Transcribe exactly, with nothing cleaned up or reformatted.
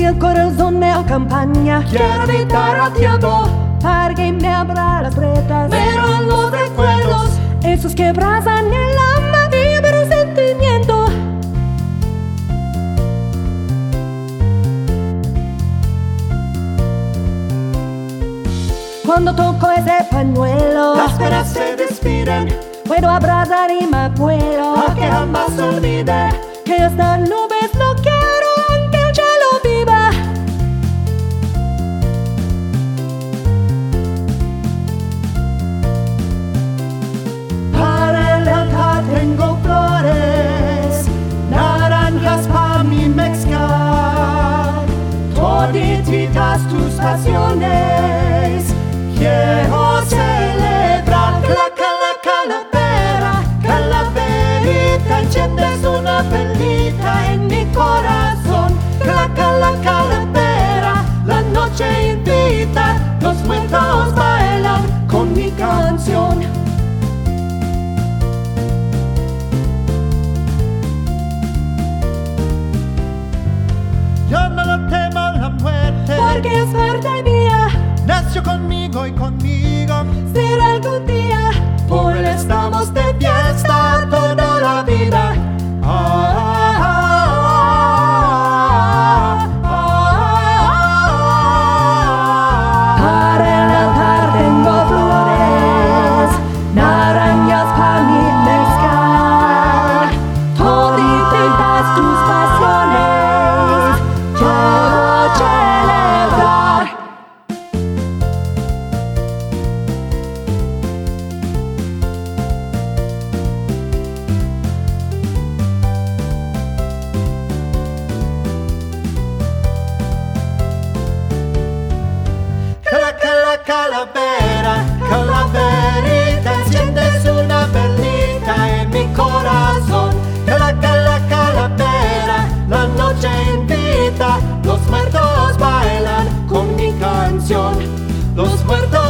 y el corazón me acompaña. Quiero evitar el tiempo para que me abra las puertas, pero los recuerdos, esos que abrazan el alma y el sentimiento. Cuando toco ese pañuelo, las penas se despiden. Puedo abrazar y me acuerdo para que jamás olvide que estas nubes no quiero aunque el cielo viva. Para el altar tengo flores, naranjas para mi mezcal, todititas tus pasiones. Quiero celebrar la cala calavera, calaverita, enciendes una velita en mi corazón. La cala calavera, la noche invita, los muertos bailan con mi canción. Yo no lo temo la muerte, porque es parte mía. Nació conmigo y conmigo será algún día. Por él estamos de fiesta toda la vida. Ah, ah, ah, ah, ah, Para el altar tengo flores, naranjas para mi mezcal, todititas tus pasiones. Quiero celebrar. Cala, cala, calavera, calaverita, enciendes una velita en mi corazón. Cala, cala, calavera, la noche invita, los muertos bailan con mi canción. Los muertos